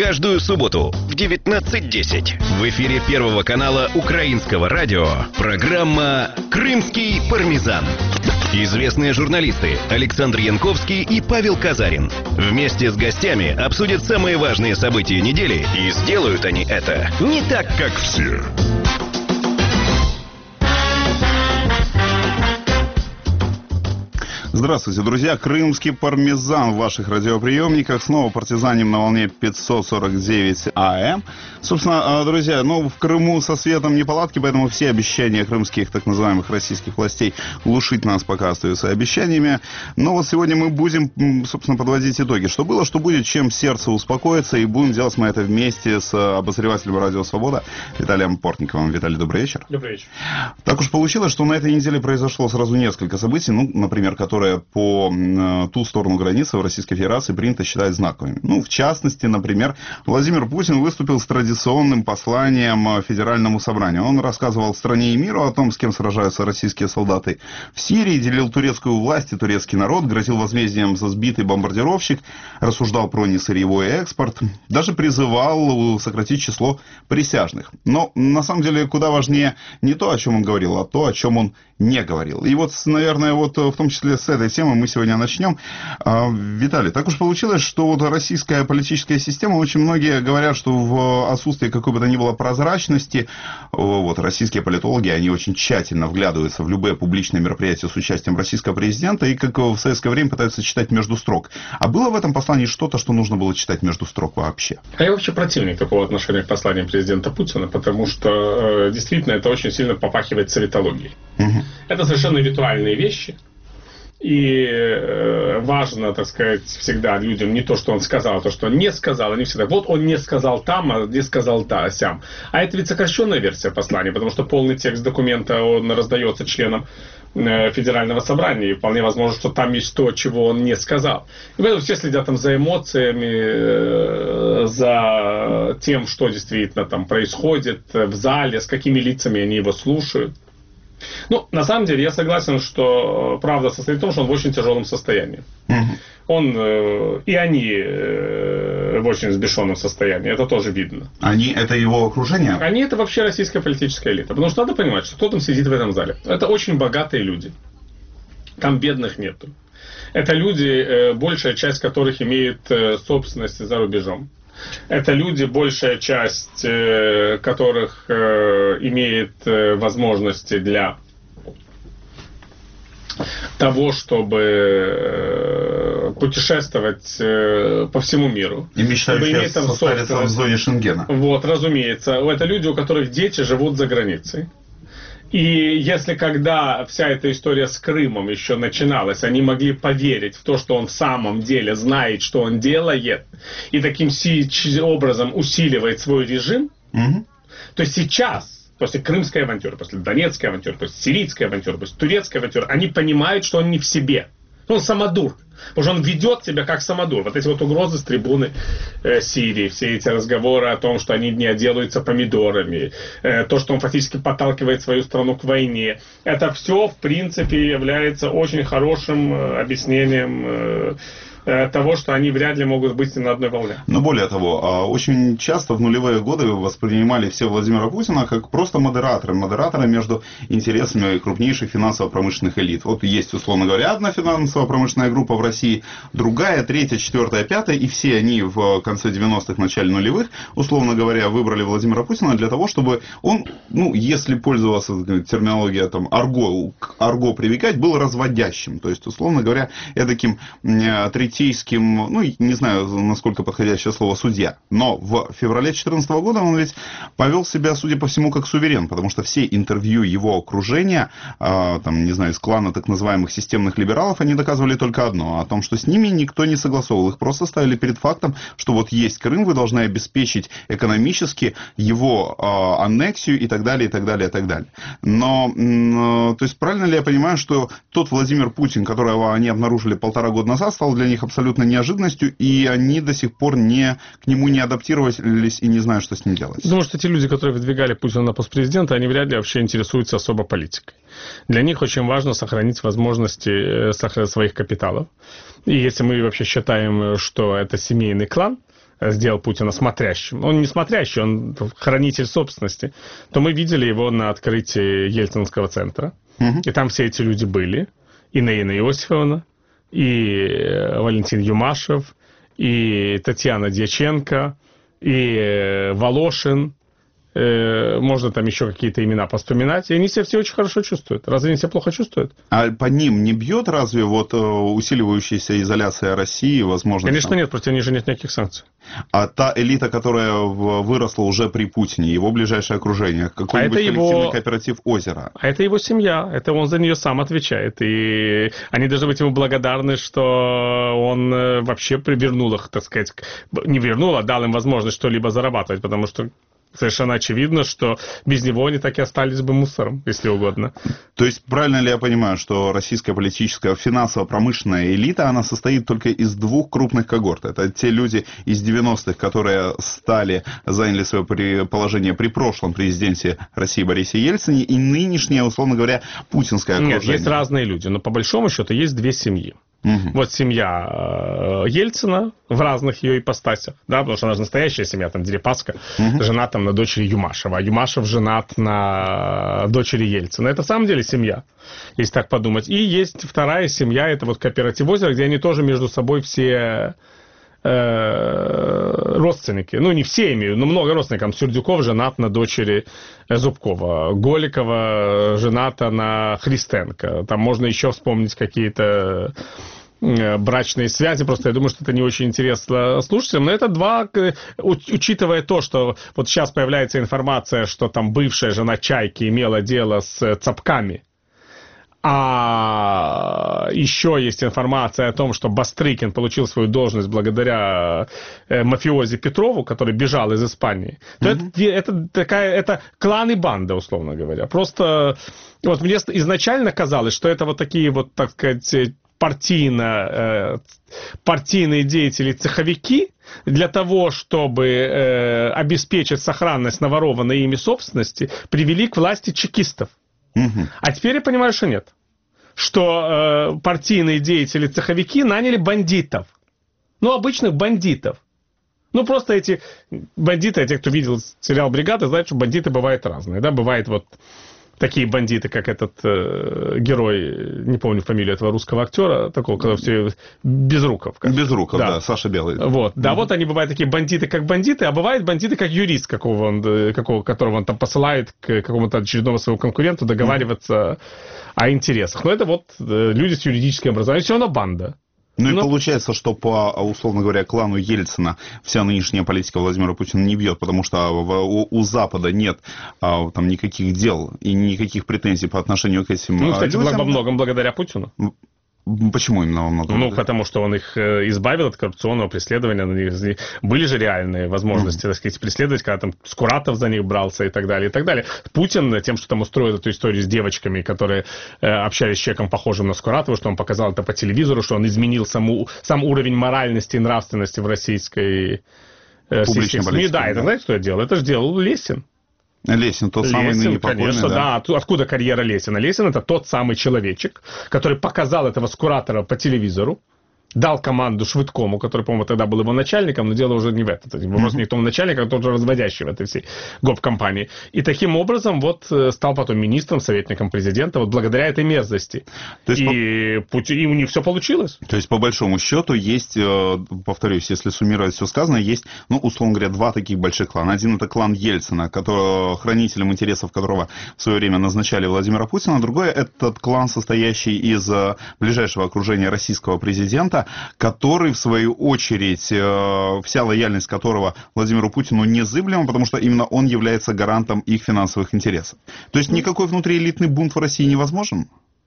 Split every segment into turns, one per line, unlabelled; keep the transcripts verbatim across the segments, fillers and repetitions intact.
Каждую субботу в девятнадцать десять в эфире Первого канала Украинского радио программа «Крымский пармезан». Известные журналисты Александр Янковский и Павел Казарин вместе с гостями обсудят самые важные события недели, и сделают они это не так, как все.
Здравствуйте, друзья. Крымский пармезан в ваших радиоприемниках. Снова партизаним на волне пятьсот сорок девять АМ. Собственно, друзья, ну, в Крыму со светом неполадки, поэтому все обещания крымских, так называемых, российских властей глушить нас пока остаются обещаниями. Но вот сегодня мы будем, собственно, подводить итоги. Что было, что будет, чем сердце успокоится. И будем делать мы это вместе с обозревателем «Радио Свобода» Виталием Портниковым. Виталий, добрый вечер.
Добрый вечер.
Так уж получилось, что на этой неделе произошло сразу несколько событий, ну, например, которые по э, ту сторону границы в Российской Федерации принято считать знаковыми. Ну, в частности, например, Владимир Путин выступил с традиционным посланием Федеральному собранию. Он рассказывал стране и миру о том, с кем сражаются российские солдаты в Сирии, делил турецкую власть и турецкий народ, грозил возмездием за сбитый бомбардировщик, рассуждал про несырьевой экспорт, даже призывал сократить число присяжных. Но, на самом деле, куда важнее не то, о чем он говорил, а то, о чем он не говорил. И вот, наверное, вот в том числе с этой темы мы сегодня начнем. Виталий, так уж получилось, что вот российская политическая система, очень многие говорят, что в отсутствии какой бы то ни было прозрачности, вот российские политологи, они очень тщательно вглядываются в любые публичные мероприятия с участием российского президента и, как в советское время, пытаются читать между строк. А было в этом послании что-то, что нужно было читать между строк вообще?
А я вообще противник такого отношения к посланиям президента Путина, потому что э, действительно это очень сильно попахивает советологией. Угу. Это совершенно ритуальные вещи. И э, важно, так сказать, всегда людям не то, что он сказал, а то, что он не сказал. Они всегда, вот он не сказал там, а не сказал та, сям. А это ведь сокращенная версия послания, потому что полный текст документа, он раздается членам э, Федерального собрания. И вполне возможно, что там есть то, чего он не сказал. И поэтому все следят там за эмоциями, э, за тем, что действительно там происходит в зале, с какими лицами они его слушают. Ну, на самом деле, я согласен, что правда состоит в том, что он в очень тяжелом состоянии. Угу. Он, э, и они э, в очень взбешенном состоянии, это тоже видно.
Они, это его окружение?
Они, это вообще российская политическая элита. Потому что надо понимать, что кто там сидит в этом зале. Это очень богатые люди. Там бедных нету. Это люди, э, большая часть которых имеет э, собственность за рубежом. Это люди, большая часть э, которых э, имеет э, возможности для того, чтобы э, путешествовать э, по всему миру.
И мечтают сейчас состариться в зоне Шенгена.
Вот, разумеется. Это люди, у которых дети живут за границей. И если когда вся эта история с Крымом еще начиналась, они могли поверить в то, что он в самом деле знает, что он делает, и таким образом усиливает свой режим, угу. то сейчас, после крымской авантюры, после донецкой авантюры, после сирийской авантюры, после турецкой авантюры, они понимают, что он не в себе. Он самодур. Потому что он ведет себя как самодур. Вот эти вот угрозы с трибуны э, Сирии, все эти разговоры о том, что они не отделаются помидорами, э, то, что он фактически подталкивает свою страну к войне, это все, в принципе, является очень хорошим э, объяснением э, того, что они вряд ли могут быть на одной волне.
Но более того, очень часто в нулевые годы воспринимали все Владимира Путина как просто модератора, модератора между интересами крупнейших финансово-промышленных элит. Вот есть, условно говоря, одна финансово-промышленная группа в России, другая, третья, четвертая, пятая, и все они в конце девяностых, начале нулевых, условно говоря, выбрали Владимира Путина для того, чтобы он, ну, если пользоваться терминологией там арго, арго привлекать, был разводящим. То есть, условно говоря, эдаким третьим третейским, ну, не знаю, насколько подходящее слово, судья. Но в феврале две тысячи четырнадцатого года он ведь повел себя, судя по всему, как суверен, потому что все интервью его окружения, э, там, не знаю, из клана так называемых системных либералов, они доказывали только одно, о том, что с ними никто не согласовывал. Их просто ставили перед фактом, что вот есть Крым, вы должны обеспечить экономически его э, аннексию и так далее, и так далее, и так далее. Но, э, то есть, правильно ли я понимаю, что тот Владимир Путин, которого они обнаружили полтора года назад, стал для них абсолютно неожиданностью, и они до сих пор не, к нему не адаптировались и не знают, что с ним делать?
Думаю, что те люди, которые выдвигали Путина на пост президента, они вряд ли вообще интересуются особо политикой. Для них очень важно сохранить возможности своих капиталов. И если мы вообще считаем, что это семейный клан, сделал Путина смотрящим, он не смотрящий, он хранитель собственности, то мы видели его на открытии Ельцинского центра, угу. И там все эти люди были, и Наина Иосифовна, и Валентин Юмашев, и Татьяна Дьяченко, и Волошин, можно там еще какие-то имена поспоминать, и они себя все очень хорошо чувствуют. Разве они себя плохо чувствуют?
А по ним не бьет разве вот усиливающаяся изоляция России, возможно?
Конечно
там...
нет, против них же нет никаких санкций.
А та элита, которая выросла уже при Путине, его ближайшее окружение, какой-нибудь а коллективный его... кооператив «Озеро».
А это его семья, это он за нее сам отвечает. И они должны быть ему благодарны, что он вообще вернул их, так сказать, не вернул, а дал им возможность что-либо зарабатывать, потому что совершенно очевидно, что без него они так и остались бы мусором, если угодно.
То есть, правильно ли я понимаю, что российская политическая финансово-промышленная элита, она состоит только из двух крупных когорт? Это те люди из девяностых, которые стали, заняли свое положение при прошлом президенте России Борисе Ельцине, и нынешнее, условно говоря, путинское окружение?
Нет, есть разные люди, но по большому счету есть две семьи. Угу. Вот семья Ельцина в разных ее ипостасях, да, потому что она же настоящая семья, там Дерипаска, угу. Женат там на дочери Юмашева, а Юмашев женат на дочери Ельцина. Это в самом деле семья, если так подумать. И есть вторая семья, это вот кооператив «Озеро», где они тоже между собой все э, родственники. Ну, не все имеют, но много родственников. Сердюков женат на дочери Зубкова, Голикова жената на Христенко. Там можно еще вспомнить какие-то брачные связи, просто я думаю, что это не очень интересно слушателям, но это два, учитывая то, что вот сейчас появляется информация, что там бывшая жена Чайки имела дело с цапками, а еще есть информация о том, что Бастрыкин получил свою должность благодаря мафиози Петрову, который бежал из Испании, то mm-hmm. это, это такая, это клан и банда, условно говоря. Просто вот мне изначально казалось, что это вот такие вот, так сказать, партийно, э, партийные деятели, цеховики, для того, чтобы э, обеспечить сохранность наворованной ими собственности, привели к власти чекистов. Угу. А теперь я понимаю, что нет. Что э, партийные деятели, цеховики наняли бандитов. Ну, обычных бандитов. Ну, просто эти бандиты, те, кто видел сериал «Бригада», знают, что бандиты бывают разные. Да? Бывает вот такие бандиты, как этот э, герой, не помню фамилию этого русского актера, такого, когда все Безруков. Как.
Безруков, да. да, Саша Белый.
Вот, да, mm-hmm. вот они бывают такие бандиты, как бандиты, а бывают бандиты, как юрист, какого он, какого, которого он там посылает к какому-то очередному своему конкуренту договариваться mm-hmm. о интересах. Но это вот э, люди с юридическим образованием, все равно банда.
Ну и Но... получается, что по, условно говоря, клану Ельцина вся нынешняя политика Владимира Путина не бьет, потому что у, у Запада нет а, там никаких дел и никаких претензий по отношению к этим
ну, кстати,
людям.
Во многом благодаря Путину.
Почему именно во многом?
Ну, потому что он их избавил от коррупционного преследования. Были же реальные возможности, mm. так сказать, преследовать, когда там Скуратов за них брался и так далее, и так далее. Путин тем, что там устроил эту историю с девочками, которые э, общались с человеком, похожим на Скуратова, что он показал это по телевизору, что он изменил саму, сам уровень моральности и нравственности в российской э, системе. Да, это знаете, что я делал? Это же делал Лесин.
Лесин, тот
Лесин,
самый ныне покойный,
конечно,
да.
да. Откуда карьера Лесина? Лесин — это тот самый человечек, который показал этого Скуратора по телевизору, дал команду Швыдкому, который, по-моему, тогда был его начальником, но дело уже не в этом. Вопрос mm-hmm. не в том начальнике, а тот же разводящий в этой всей гоп-компании. И таким образом вот стал потом министром, советником президента, вот благодаря этой мерзости. То есть, и, по... и у них все получилось.
То есть, по большому счету, есть, повторюсь, если суммировать все сказанное, есть, ну, условно говоря, два таких больших клана. Один — это клан Ельцина, который, хранителем интересов которого в свое время назначали Владимира Путина. Другой — этот клан, состоящий из ближайшего окружения российского президента, который, в свою очередь, вся лояльность которого Владимиру Путину незыблема, потому что именно он является гарантом их финансовых интересов. То есть никакой внутриэлитный бунт в России невозможен?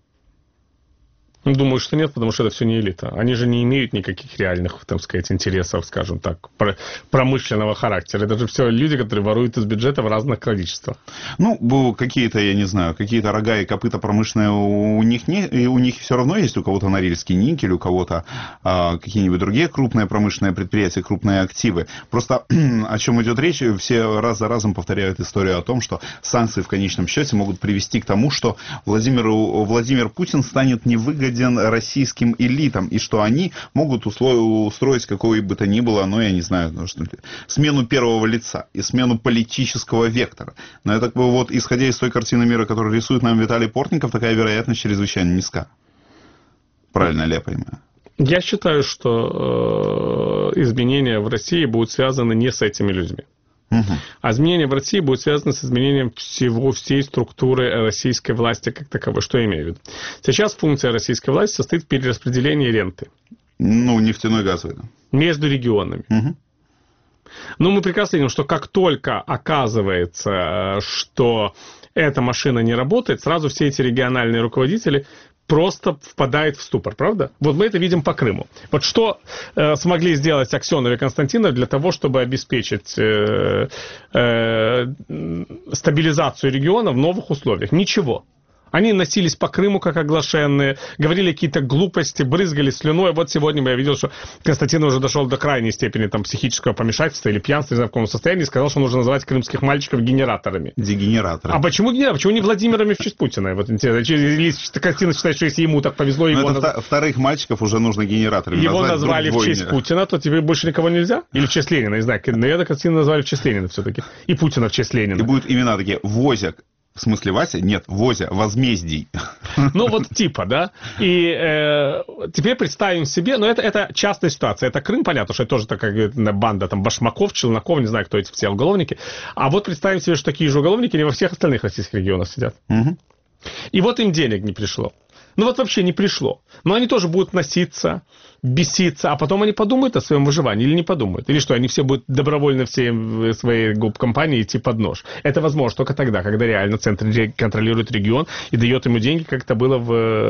Думаю, что нет, потому что это все не элита. Они же не имеют никаких реальных, так сказать, интересов, скажем так, промышленного характера. Это же все люди, которые воруют из бюджета в разных количествах.
Ну, какие-то, я не знаю, какие-то рога и копыта промышленные у них не, и у них все равно есть. У кого-то Норильский никель, у кого-то а, какие-нибудь другие крупные промышленные предприятия, крупные активы. Просто о чем идет речь, все раз за разом повторяют историю о том, что санкции в конечном счете могут привести к тому, что Владимиру, Владимир Путин станет невыгоден выгоден российским элитам, и что они могут устроить какое бы то ни было, ну, я не знаю, ну, что, смену первого лица и смену политического вектора. Но я так бы вот, исходя из той картины мира, которую рисует нам Виталий Портников, такая вероятность чрезвычайно низка. Правильно ли я понимаю?
Я считаю, что э, изменения в России будут связаны не с этими людьми. Угу. А изменения в России будут связаны с изменением всего, всей структуры российской власти как таковой. Что я имею в виду? Сейчас функция российской власти состоит в перераспределении ренты.
Ну, нефтяной газовый.
Между регионами. Угу. Но мы прекрасно видим, что как только оказывается, что эта машина не работает, сразу все эти региональные руководители просто впадает в ступор, правда? Вот мы это видим по Крыму. Вот что э, смогли сделать Аксенов и Константинов для того, чтобы обеспечить э, э, стабилизацию региона в новых условиях? Ничего. Они носились по Крыму, как оглашенные, говорили какие-то глупости, брызгали слюной. Вот сегодня я видел, что Константин уже дошел до крайней степени там, психического помешательства или пьянства, не знаю, в каком состоянии, и сказал, что нужно называть крымских мальчиков генераторами.
Дегенераторами.
А почему генераторами? Почему не Владимирами в честь Путина? Вот интересно. Или Константин считает, что если ему так повезло... Его
это
наз...
Вторых мальчиков уже нужно генераторами
его
назвать. Его
назвали в честь Путина, то тебе больше никого нельзя? Или в честь Ленина? Не знаю. Наверное, Константина назвали в честь Ленина все-таки. И Путина в честь Ленина.
И будут имена такие Возяк. В смысле, Вася? Нет, Возя, возмездий.
Ну, вот типа, да. И э, теперь представим себе, но это, это частная ситуация. Это Крым, понятно, что это тоже такая банда там башмаков, челноков, не знаю, кто эти все уголовники. А вот представим себе, что такие же уголовники не во всех остальных российских регионах сидят. Угу. И вот им денег не пришло. Ну, вот вообще не пришло. Но они тоже будут носиться, беситься, а потом они подумают о своем выживании или не подумают. Или что, они все будут добровольно все своей гоп-компании идти под нож. Это возможно только тогда, когда реально центр контролирует регион и дает ему деньги, как это было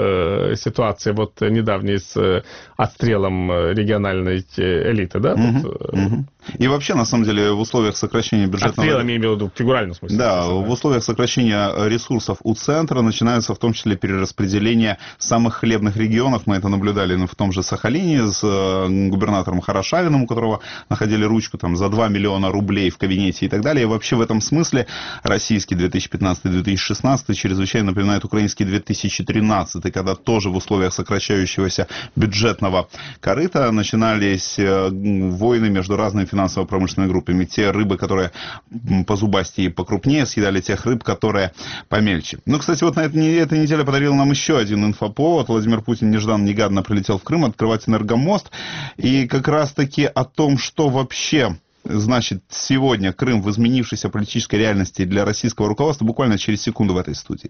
в ситуации вот недавней с отстрелом региональной элиты, да?
Угу,
вот.
Угу. И вообще, на самом деле, в условиях сокращения бюджетного...
Отстрел, я имею в виду в фигуральном смысле.
Да, в условиях сокращения ресурсов у центра начинается в том числе перераспределение самых хлебных регионов. Мы это наблюдали в том же Сахалине с губернатором Хорошавиным, у которого находили ручку там, за два миллиона рублей в кабинете и так далее. И вообще в этом смысле российский две тысячи пятнадцатый - две тысячи шестнадцатый чрезвычайно напоминает украинский две тысячи тринадцатый, когда тоже в условиях сокращающегося бюджетного корыта начинались войны между разными финансово-промышленными группами. Те рыбы, которые позубастее и покрупнее, съедали тех рыб, которые помельче. Ну, кстати, вот на этой, этой неделе подарил нам еще один инфоповод. Владимир Путин нежданно-негаданно прилетел в Крым открывать энергомост. И как раз-таки о том, что вообще значит сегодня Крым в изменившейся политической реальности для российского руководства, буквально через секунду в этой студии.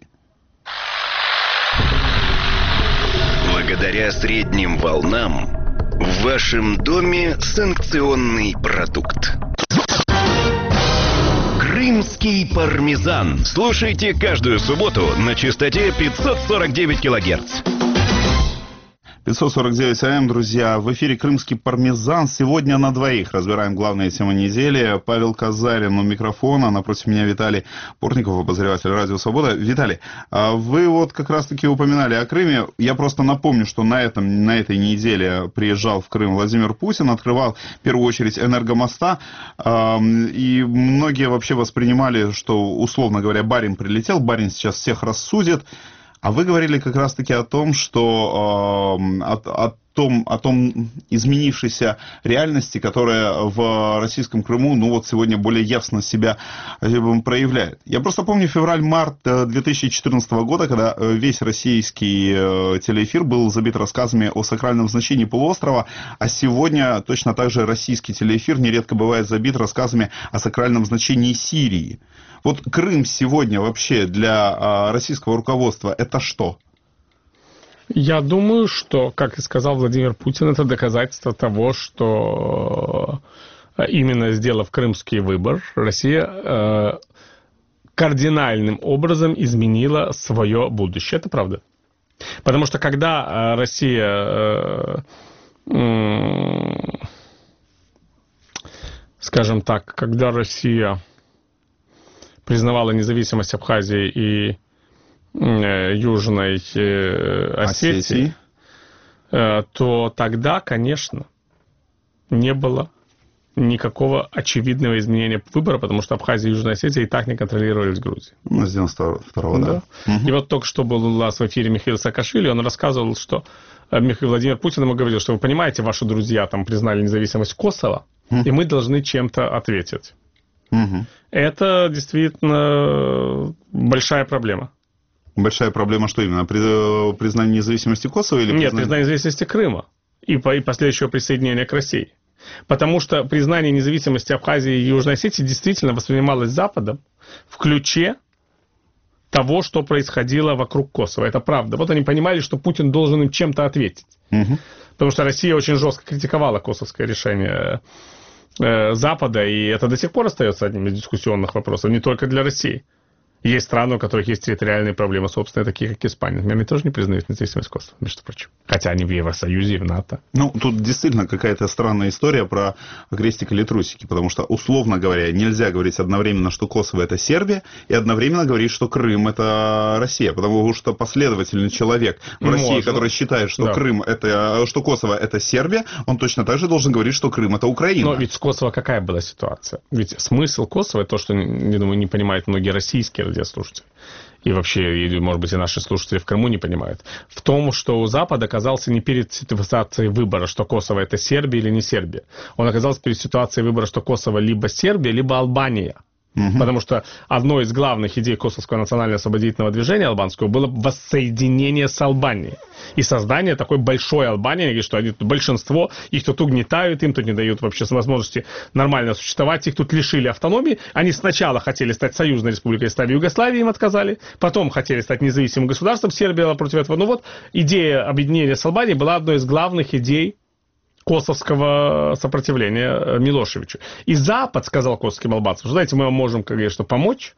Благодаря средним волнам в вашем доме санкционный продукт. Крымский пармезан. Слушайте каждую субботу на частоте пятьсот сорок девять килогерц.
пятьсот сорок девять АМ, друзья. В эфире «Крымский пармезан». Сегодня на двоих разбираем главные темы недели. Павел Казарин у микрофона. Напротив меня Виталий Портников, обозреватель «Радио Свобода». Виталий, вы вот как раз-таки упоминали о Крыме. Я просто напомню, что на, этом, на этой неделе приезжал в Крым Владимир Путин, открывал в первую очередь энергомоста. И многие вообще воспринимали, что, условно говоря, барин прилетел, барин сейчас всех рассудит. А вы говорили как раз-таки о том, что э, о, о, том, о том изменившейся реальности, которая в российском Крыму, ну вот сегодня более явственно себя проявляет. Я просто помню февраль-март две тысячи четырнадцатого года, когда весь российский телеэфир был забит рассказами о сакральном значении полуострова, а сегодня точно так же российский телеэфир нередко бывает забит рассказами о сакральном значении Сирии. Вот Крым сегодня вообще для российского руководства это что?
Я думаю, что, как и сказал Владимир Путин, это доказательство того, что именно сделав крымский выбор, Россия кардинальным образом изменила свое будущее. Это правда. Потому что когда Россия, скажем так, когда Россия признавала независимость Абхазии и э, Южной э, Осетии, э, то тогда, конечно, не было никакого очевидного изменения выбора, потому что Абхазия и Южная Осетия и так не контролировались Грузией.
Ну, с девяносто второго, да.
да. Угу. И вот только что был у нас в эфире Михаил Саакашвили, он рассказывал, что Михаил Владимир Путин ему говорил, что вы понимаете, ваши друзья там признали независимость Косово, угу. и мы должны чем-то ответить. Угу. Это действительно большая проблема.
Большая проблема что именно? Признание независимости Косово или
признание...
признание...
Нет, признание независимости Крыма и, по... и последующего присоединения к России. Потому что признание независимости Абхазии и Южной Осетии действительно воспринималось Западом в ключе того, что происходило вокруг Косово. Это правда. Вот они понимали, что Путин должен им чем-то ответить. Угу. Потому что Россия очень жестко критиковала косовское решение Запада, и это до сих пор остается одним из дискуссионных вопросов, не только для России. Есть страны, у которых есть территориальные проблемы собственные, такие как Испания. Например, они тоже не признают независимость Косово, между прочим. Хотя они в Евросоюзе и в НАТО.
Ну, тут действительно какая-то странная история про крестик или трусики, потому что, условно говоря, нельзя говорить одновременно, что Косово это Сербия, и одновременно говорить, что Крым это Россия, потому что последовательный человек в России, Можно. который считает, что да. Крым это, что Косово это Сербия, он точно так же должен говорить, что Крым это Украина.
Но ведь с Косово какая была ситуация? Ведь смысл Косово, то, что, я думаю, не понимают многие российские радиослушатели, и вообще, может быть, и наши слушатели в Крыму не понимают, в том, что Запад оказался не перед ситуацией выбора, что Косово это Сербия или не Сербия. Он оказался перед ситуацией выбора, что Косово либо Сербия, либо Албания. Угу. Потому что одной из главных идей Косовского национально-освободительного движения албанского было воссоединение с Албанией. И создание такой большой Албании, что они тут большинство, их тут угнетают, им тут не дают вообще возможности нормально существовать, их тут лишили автономии. Они сначала хотели стать союзной республикой, стали Югославией, им отказали. Потом хотели стать независимым государством, Сербия была против этого. Ну вот, идея объединения с Албанией была одной из главных идей косовского сопротивления Милошевичу. И Запад сказал косовским албанцам, что, знаете, мы вам можем, конечно, помочь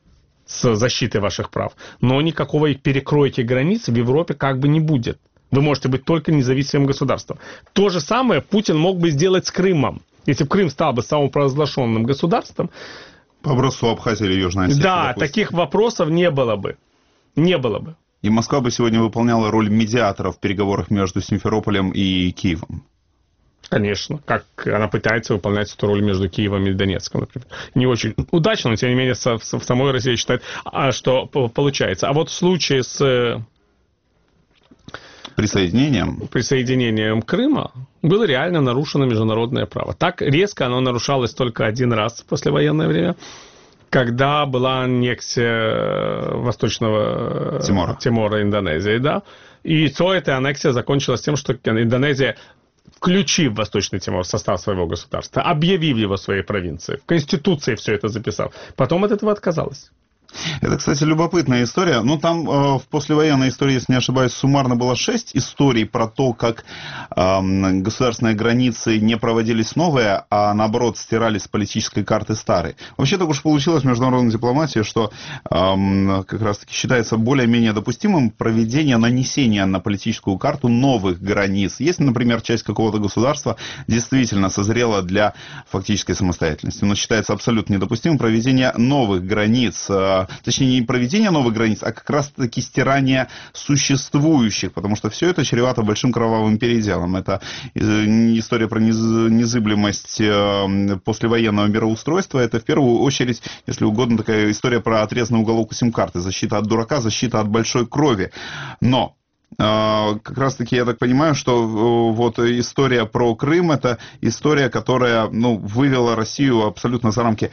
с защитой ваших прав, но никакого перекройки границ в Европе как бы не будет. Вы можете быть только независимым государством. То же самое Путин мог бы сделать с Крымом. Если бы Крым стал бы самопровозглашенным государством...
По образцу Абхазии или Южной Осетии.
Да, допустим. Таких вопросов не было бы. Не было бы.
И Москва бы сегодня выполняла роль медиатора в переговорах между Симферополем и Киевом.
Конечно, как она пытается выполнять эту роль между Киевом и Донецком, например. Не очень удачно, но тем не менее в самой России считает, что получается. А вот в случае с
присоединением,
присоединением Крыма было реально нарушено международное право. Так резко оно нарушалось только один раз в послевоенное время, когда была аннексия Восточного
Тимора,
Тимора Индонезии, да. И то эта аннексия закончилась тем, что Индонезия, включив Восточный Тимор в состав своего государства, объявив его своей провинцией, в Конституции все это записав, потом от этого отказалась.
Это, кстати, любопытная история. Ну, там э, в послевоенной истории, если не ошибаюсь, суммарно было шесть историй про то, как э, государственные границы не проводились новые, а наоборот стирались с политической карты старые. Вообще так уж получилось в международной дипломатии, что э, как раз-таки считается более-менее допустимым проведение нанесения на политическую карту новых границ. Если, например, часть какого-то государства действительно созрела для фактической самостоятельности, но считается абсолютно недопустимым проведение новых границ, точнее, не проведение новых границ, а как раз-таки стирание существующих, потому что все это чревато большим кровавым переделом. Это история про незыблемость послевоенного мироустройства, это в первую очередь, если угодно, такая история про отрезанный уголок у сим-карты, защита от дурака, защита от большой крови. Но как раз-таки я так понимаю, что вот история про Крым — это история, которая, ну, вывела Россию абсолютно за рамки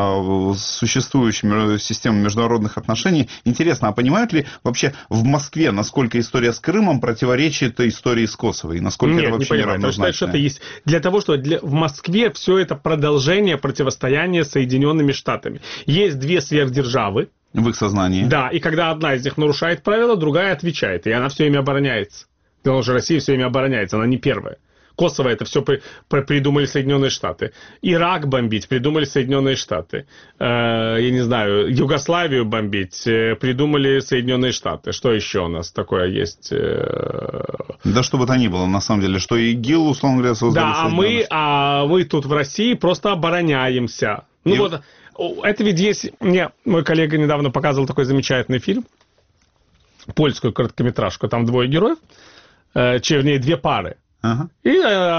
существующей системы международных отношений. Интересно, а понимают ли вообще в Москве, насколько история с Крымом противоречит истории с Косово? И насколько
Нет,
это вообще
не понимаю. Считаю, что это есть. Для того, что для... в Москве все это продолжение противостояния с Соединенными Штатами. Есть две сверхдержавы.
В их сознании.
Да, и когда одна из них нарушает правила, другая отвечает, и она все время обороняется. Потому что Россия все время обороняется, она не первая. Косово это все при, при, придумали Соединенные Штаты. Ирак бомбить придумали Соединенные Штаты. Э, я не знаю, Югославию бомбить э, придумали Соединенные Штаты. Что еще у нас такое есть? Э...
Да что бы то ни было, на самом деле, что ИГИЛ, условно говоря, создали.
Да, а мы, а мы тут в России просто обороняемся. Ну и... вот... Это ведь есть... Мне мой коллега недавно показывал такой замечательный фильм, польскую короткометражку, там двое героев, э, вернее, две пары.
Ага.
И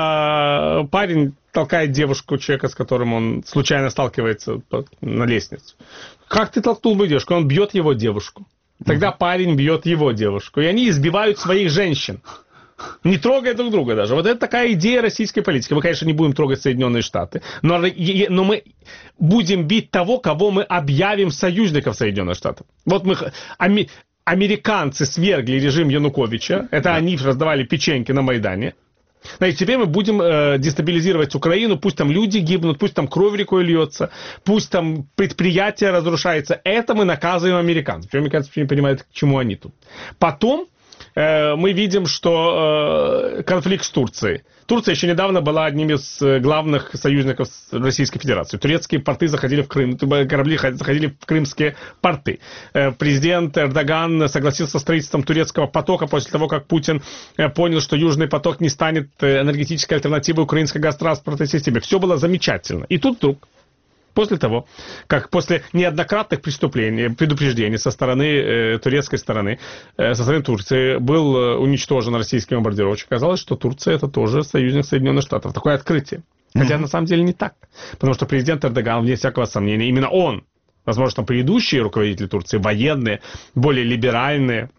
э, парень толкает девушку, человека, с которым он случайно сталкивается на лестницу. Как ты толкнул мою девушку? Он бьет его девушку. Тогда угу. парень бьет его девушку. И они избивают своих женщин. Не трогая друг друга даже. Вот это такая идея российской политики. Мы, конечно, не будем трогать Соединенные Штаты, но, но мы будем бить того, кого мы объявим союзником Соединенных Штатов. Вот мы... Ами, американцы свергли режим Януковича. Это да. они раздавали печеньки на Майдане. Значит, теперь мы будем э, дестабилизировать Украину, пусть там люди гибнут, пусть там кровь рекой льется, пусть там предприятие разрушается. Это мы наказываем американцев. Причем американцы не понимают, к чему они тут. Потом э, мы видим, что э, конфликт с Турцией. Турция еще недавно была одним из главных союзников Российской Федерации. Турецкие порты заходили в Крым, корабли заходили в крымские порты. Президент Эрдоган согласился с строительством турецкого потока после того, как Путин понял, что Южный поток не станет энергетической альтернативой украинской газотранспортной системе. Все было замечательно. И тут вдруг, после того, как после неоднократных преступлений, предупреждений со стороны э, турецкой стороны, э, со стороны Турции, был э, уничтожен российский бомбардировщик, оказалось, что Турция это тоже союзник Соединенных Штатов. Такое открытие. Хотя mm-hmm. на самом деле не так. Потому что президент Эрдоган, вне всякого сомнения, именно он, возможно, там предыдущие руководители Турции, военные, более либеральные,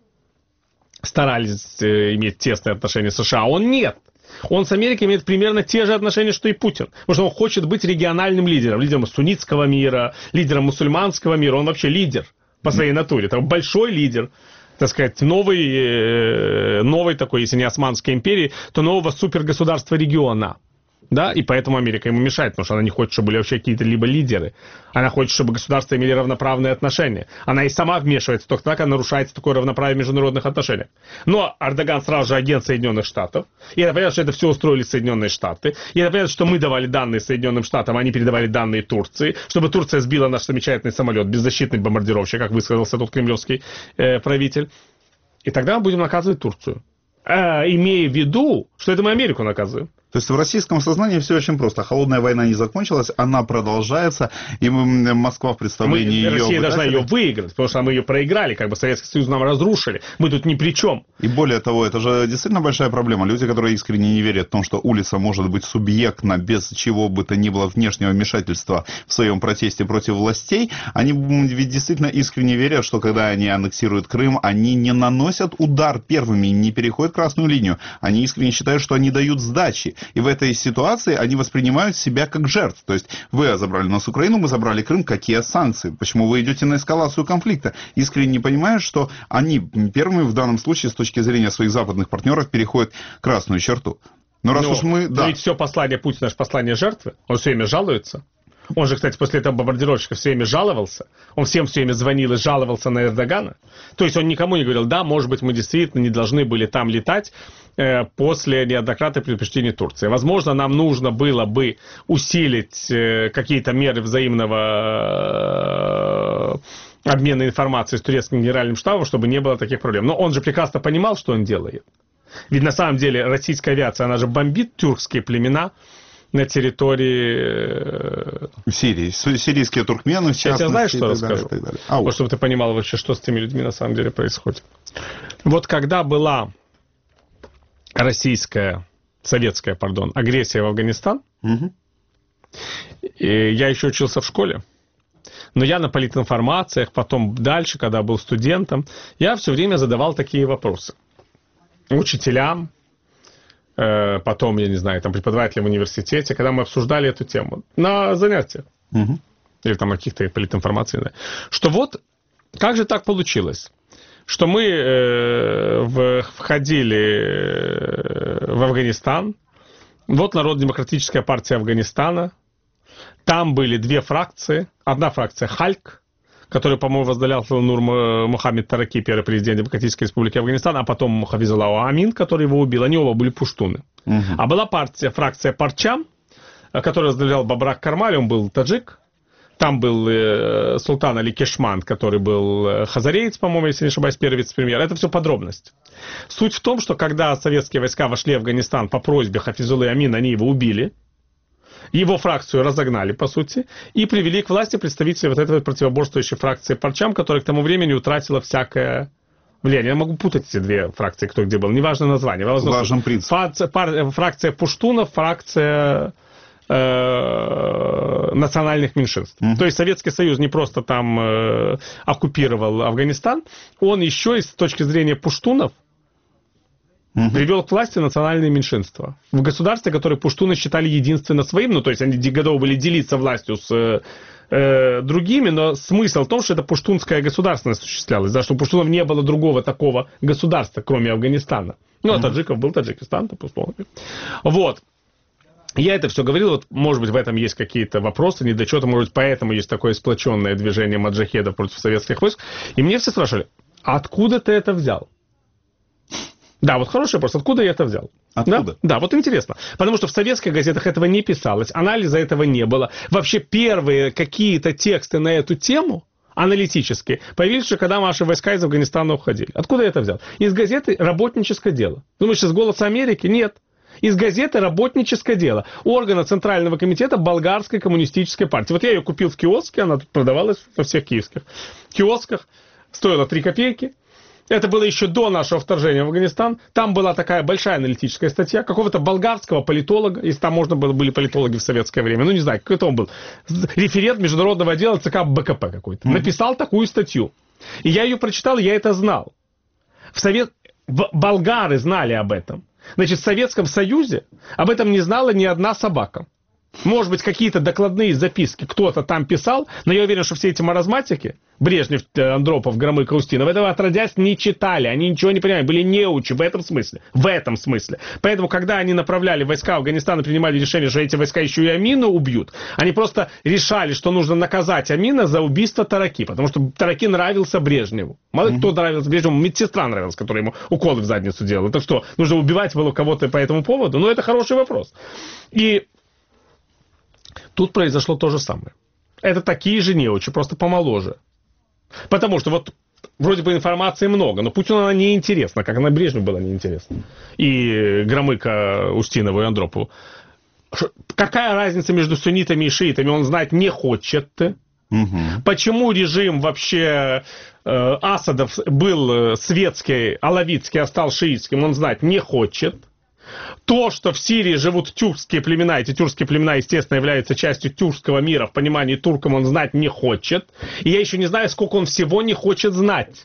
старались э, иметь тесные отношения с США, а он нет. Он с Америкой имеет примерно те же отношения, что и Путин. Потому что он хочет быть региональным лидером. Лидером суннитского мира, лидером мусульманского мира. Он вообще лидер по своей натуре. Это большой лидер, так сказать, новый, новый такой, если не Османской империи, то нового супергосударства региона. Да, и поэтому Америка ему мешает, потому что она не хочет, чтобы были вообще какие-то либо лидеры. Она хочет, чтобы государства имели равноправные отношения. Она и сама вмешивается только тогда, когда нарушается такое равноправие в международных отношениях. Но Эрдоган сразу же агент Соединенных Штатов. И это понятно, что это все устроили Соединенные Штаты. И это понятно, что мы давали данные Соединенным Штатам, а они передавали данные Турции, чтобы Турция сбила наш замечательный самолет, беззащитный бомбардировщик, как высказался тот кремлевский э, правитель. И тогда мы будем наказывать Турцию. Э, имея в виду, что это мы Америку наказываем.
То есть в российском сознании все очень просто. Холодная война не закончилась, она продолжается, и Москва в представлении
мы,
ее...
Россия должна ее выиграть, потому что мы ее проиграли, как бы Советский Союз нам разрушили. Мы тут ни при чем.
И более того, это же действительно большая проблема. Люди, которые искренне не верят в том, что улица может быть субъектна без чего бы то ни было внешнего вмешательства в своем протесте против властей, они ведь действительно искренне верят, что когда они аннексируют Крым, они не наносят удар первыми, не переходят красную линию. Они искренне считают, что они дают сдачи. И в этой ситуации они воспринимают себя как жертв. То есть вы забрали у нас Украину, мы забрали Крым, какие санкции? Почему вы идете на эскалацию конфликта? Искренне не понимают, что они первыми в данном случае с точки зрения своих западных партнеров переходят красную черту. Но раз
но,
уж мы... Да.
Ведь все послание Путина, это послание жертвы. Он все время жалуется. Он же, кстати, после этого бомбардировщика все время жаловался. Он всем все время звонил и жаловался на Эрдогана. То есть он никому не говорил, да, может быть, мы действительно не должны были там летать э, после неоднократных предупреждений Турции. Возможно, нам нужно было бы усилить э, какие-то меры взаимного э, обмена информацией с турецким генеральным штабом, чтобы не было таких проблем. Но он же прекрасно понимал, что он делает. Ведь на самом деле российская авиация, она же бомбит тюркские племена на территории...
Сирии. Сирийские туркмены, в частности.
Я тебе знаешь, что расскажу?
А,
вот, чтобы ты понимал вообще, что с теми людьми на самом деле происходит. Вот когда была российская, советская, пардон, агрессия в Афганистан, угу. и я еще учился в школе, но я на политинформациях, потом дальше, когда был студентом, я все время задавал такие вопросы. Учителям, потом, я не знаю, там преподавателям в университете, когда мы обсуждали эту тему на занятиях, угу. или там каких-то политинформаций, да, что вот как же так получилось, что мы э, в, входили в Афганистан, вот Народно-демократическая партия Афганистана, там были две фракции, одна фракция Хальк, который, по-моему, возглавлял Нур Мухаммед Тараки, первый президент Демократической Республики Афганистан, а потом Хафизуллах Амин, который его убил. Они оба были пуштуны. Угу. А была партия, фракция Парчам, которую возглавлял Бабрак Кармаль, он был таджик. Там был э, султан Али Кешман, который был хазареец, по-моему, если не ошибаюсь, первый вице-премьер. Это все подробность. Суть в том, что когда советские войска вошли в Афганистан по просьбе Хафизуллы Амина, они его убили. Его фракцию разогнали, по сути, и привели к власти представителей вот этой противоборствующей фракции Парчам, которая к тому времени утратила всякое влияние. Я могу путать эти две фракции, кто где был. Неважно название.
Важен принцип.
Фракция, пар, фракция пуштунов, фракция э, национальных меньшинств. Mm-hmm. То есть Советский Союз не просто там э, оккупировал Афганистан, он еще и с точки зрения пуштунов mm-hmm. привел к власти национальные меньшинства. В государстве, которое пуштуны считали единственно своим, ну то есть они готовы были делиться властью с другими, но смысл в том, что это пуштунская государственность осуществлялась, да, что у пуштунов не было другого такого государства, кроме Афганистана. Ну, а таджиков был Таджикистан, условно. Вот. Я это все говорил, вот, может быть, в этом есть какие-то вопросы, недочеты, может быть, поэтому есть такое сплоченное движение маджахедов против советских войск. И мне все спрашивали, откуда ты это взял? Да, вот хороший вопрос, откуда я это взял?
Откуда?
Да? Да, вот интересно. Потому что в советских газетах этого не писалось, анализа этого не было. Вообще первые какие-то тексты на эту тему, аналитические, появились уже, когда наши войска из Афганистана уходили. Откуда я это взял? Из газеты «Работническое дело». Думаешь, из «Голоса Америки»? Нет. Из газеты «Работническое дело». Органа Центрального комитета Болгарской коммунистической партии. Вот я ее купил в киоске, она тут продавалась во всех киевских киосках. Стоила три копейки. Это было еще до нашего вторжения в Афганистан. Там была такая большая аналитическая статья какого-то болгарского политолога, если там можно было, были политологи в советское время, ну не знаю, какой-то он был, референт международного отдела ЦК БКП какой-то, mm-hmm. написал такую статью. И я ее прочитал, я это знал. В Совет... в... Болгары знали об этом. Значит, в Советском Союзе об этом не знала ни одна собака. Может быть, какие-то докладные записки кто-то там писал, но я уверен, что все эти маразматики, Брежнев, Андропов, Громыко, Устинов, этого отродясь не читали, они ничего не понимали, были неучи в этом смысле, в этом смысле. Поэтому, когда они направляли войска в Афганистан и принимали решение, что эти войска еще и Амина убьют, они просто решали, что нужно наказать Амина за убийство Тараки, потому что Тараки нравился Брежневу. Мало mm-hmm. кто нравился Брежневу, медсестра нравилась, которая ему уколы в задницу делала. Так что, нужно убивать было кого-то по этому поводу? Ну, это хороший вопрос. И тут произошло то же самое. Это такие же неучи, просто помоложе. Потому что вот вроде бы информации много, но Путину она неинтересна, как она Брежневу была неинтересна. И Громыко, Устинову и Андропову. Какая разница между суннитами и шиитами, он знать не хочет. Угу. Почему режим вообще э, Асадов был светский, алавитский, а стал шиитским, он знать не хочет. То, что в Сирии живут тюркские племена, эти тюркские племена, естественно, являются частью тюркского мира, в понимании туркам он знать не хочет. И я еще не знаю, сколько он всего не хочет знать.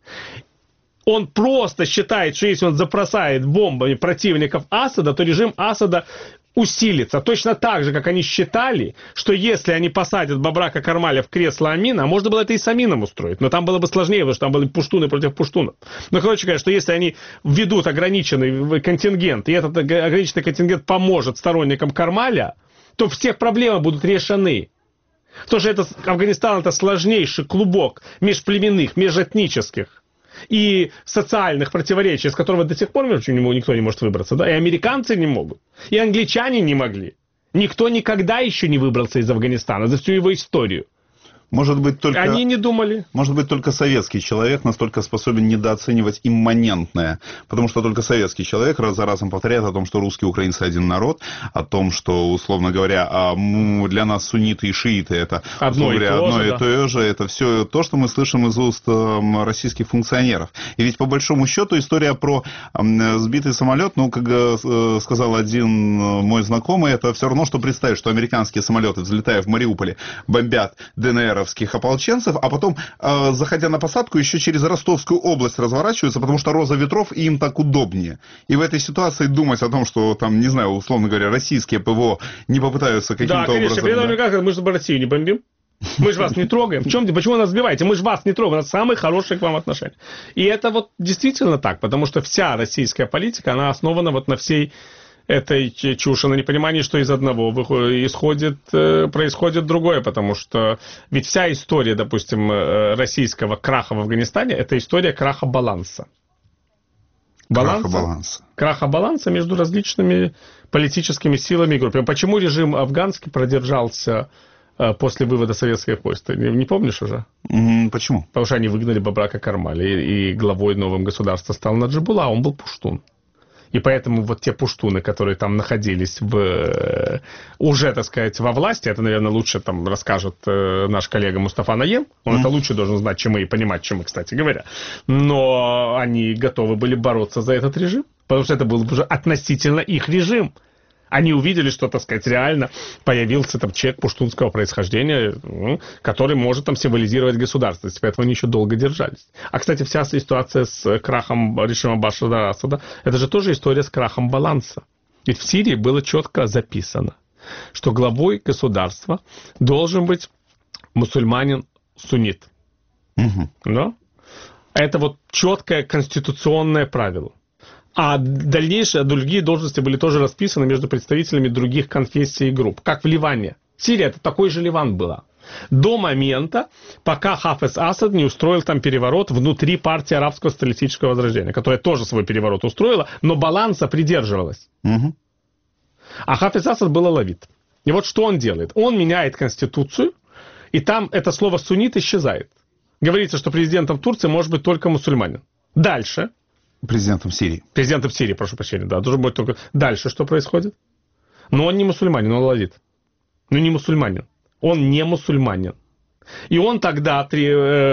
Он просто считает, что если он забросает бомбами противников Асада, то режим Асада усилится. Точно так же, как они считали, что если они посадят Бабрака Кармаля в кресло Амина, а можно было это и с Амином устроить, но там было бы сложнее, потому что там были пуштуны против пуштунов. Но, короче говоря, что если они введут ограниченный контингент, и этот ограниченный контингент поможет сторонникам Кармаля, то все проблемы будут решены. Потому что это, Афганистан — это сложнейший клубок межплеменных, межэтнических и социальных противоречий, из которого до сих пор никто не может выбраться, да, и американцы не могут, и англичане не могли. Никто никогда еще не выбрался из Афганистана за всю его историю.
Может быть, только,
Они не думали.
Может быть, только советский человек настолько способен недооценивать имманентное. Потому что только советский человек раз за разом повторяет о том, что русские и украинцы один народ, о том, что, условно говоря, для нас сунниты и шииты это
одно, и,
говоря,
то
одно
же,
и
да.
то же. Это все то, что мы слышим из уст российских функционеров. И ведь по большому счету история про сбитый самолет, ну, как сказал один мой знакомый, это все равно, что представить, что американские самолеты, взлетая в Мариуполе, бомбят ДНР ополченцев, а потом, э, заходя на посадку, еще через Ростовскую область разворачиваются, потому что роза ветров, и им так удобнее. И в этой ситуации думать о том, что там, не знаю, условно говоря, российские ПВО не попытаются каким-то
да, конечно,
образом... Да,
конечно, мы же Россию не бомбим. Мы же вас не трогаем. В чем, почему нас сбиваете? Мы же вас не трогаем. У нас самые хорошие к вам отношения. И это вот действительно так, потому что вся российская политика, она основана вот на всей этой чуши, на непонимании, что из одного исходит, происходит другое, потому что ведь вся история, допустим, российского краха в Афганистане, это история краха баланса. Баланса,
краха баланса.
Краха баланса между различными политическими силами и группами. Почему режим афганский продержался после вывода советских войск? Ты не помнишь уже?
Mm, почему?
Потому что они выгнали Бабрака Кармаля, и, и главой новым государства стал Наджибулла, он был пуштун.
И поэтому вот те пуштуны, которые там находились в, уже, так сказать, во власти, это, наверное, лучше там расскажет э, наш коллега Мустафа Наем, он mm. это лучше должен знать, чем мы, и понимать, чем мы, кстати говоря. Но они готовы были бороться за этот режим, потому что это был уже относительно их режим. Они увидели, что, так сказать, реально появился там человек пуштунского происхождения, который может там символизировать государственность. Поэтому они еще долго держались. А, кстати, вся ситуация с крахом режима Башара аль-Асада, это же тоже история с крахом баланса. Ведь в Сирии было четко записано, что главой государства должен быть мусульманин-суннит. Угу. Да? Это вот четкое конституционное правило. А дальнейшие, другие должности были тоже расписаны между представителями других конфессий и групп, как в Ливане. Сирия это такой же Ливан была. До момента, пока Хафез Асад не устроил там переворот внутри партии арабского социалистического возрождения, которая тоже свой переворот устроила, но баланса придерживалась. Угу. А Хафез Асад был алавит. И вот что он делает? Он меняет конституцию, и там это слово «суннит» исчезает. Говорится, что президентом Турции может быть только мусульманин. Дальше...
Президентом Сирии.
Президентом Сирии, прошу прощения, да. Должен быть только... Дальше что происходит? Но он не мусульманин, он алавит. Ну, не мусульманин. Он не мусульманин. И он тогда три,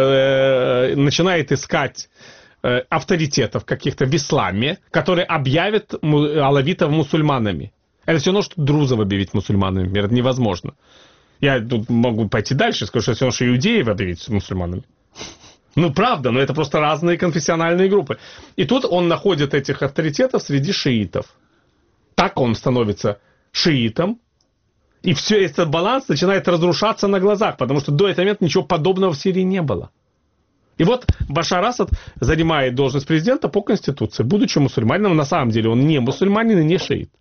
э, начинает искать э, авторитетов каких-то в исламе, которые объявят алавитов мусульманами. Это все равно, что друзов объявить мусульманами. Это невозможно. Я тут могу пойти дальше и сказать, что все равно, что иудеев объявить мусульманами. Ну, правда, но это просто разные конфессиональные группы. И тут он находит этих авторитетов среди шиитов. Так он становится шиитом. И все этот баланс начинает разрушаться на глазах, потому что до этого момента ничего подобного в Сирии не было. И вот Башар Асад занимает должность президента по конституции, будучи мусульманином. На самом деле он не мусульманин и не шиит.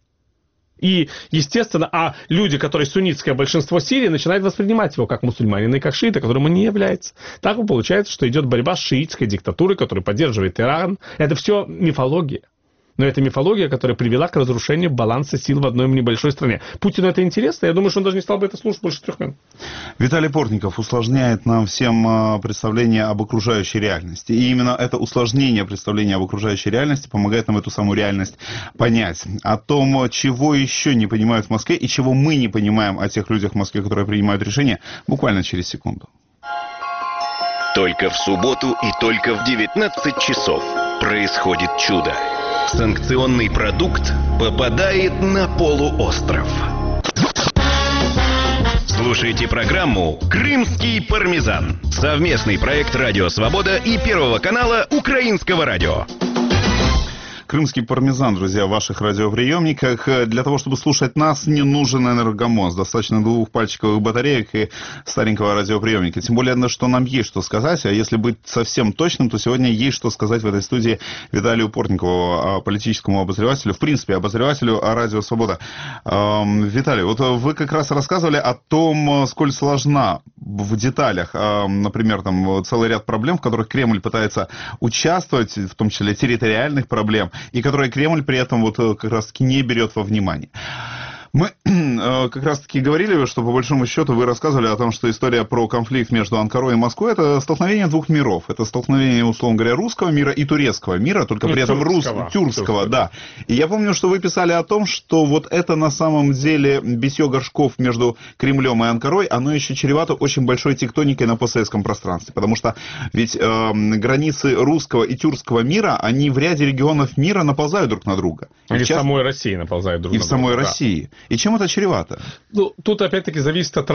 И, естественно, а люди, которые суннитское большинство Сирии, начинают воспринимать его как мусульманина и как шиита, которым он не является. Так получается, что идет борьба с шиитской диктатурой, которую поддерживает Иран. Это все мифология. Но это мифология, которая привела к разрушению баланса сил в одной небольшой стране. Путину это интересно? Я думаю, что он даже не стал бы это слушать больше трех минут.
Виталий Портников усложняет нам всем представление об окружающей реальности. И именно это усложнение представления об окружающей реальности помогает нам эту самую реальность понять. О том, чего еще не понимают в Москве и чего мы не понимаем о тех людях в Москве, которые принимают решения, буквально через секунду.
Только в субботу и только в девятнадцать часов происходит чудо. Санкционный продукт попадает на полуостров. Слушайте программу «Крымский пармезан». Совместный проект «Радио Свобода» и Первого канала Украинского радио.
Крымский пармезан, друзья, в ваших радиоприемниках. Для того, чтобы слушать нас, не нужен энергомост. Достаточно двух пальчиковых батареек и старенького радиоприемника. Тем более, что нам есть что сказать. А если быть совсем точным, то сегодня есть что сказать в этой студии Виталию Портникову, политическому обозревателю, в принципе, обозревателю «Радио Свобода». Виталий, вот вы как раз рассказывали о том, сколь сложна в деталях, например, там целый ряд проблем, в которых Кремль пытается участвовать, в том числе территориальных проблем, и которые Кремль при этом вот как раз-таки не берет во внимание. Мы как раз-таки говорили, что по большому счету вы рассказывали о том, что история про конфликт между Анкарой и Москвой — это столкновение двух миров. Это столкновение, условно говоря, русского мира и турецкого мира, только и при этом русского, тюркского, тюркского, да. И я помню, что вы писали о том, что вот это на самом деле битье горшков между Кремлем и Анкарой, оно еще чревато очень большой тектоникой на постсоветском пространстве. Потому что ведь э, границы русского и тюркского мира, они в ряде регионов мира наползают друг на друга.
И, и в часто... самой России наползают друг
и
на
друга. И в самой
да.
России. И чем это чревато?
Ну, тут опять-таки зависит от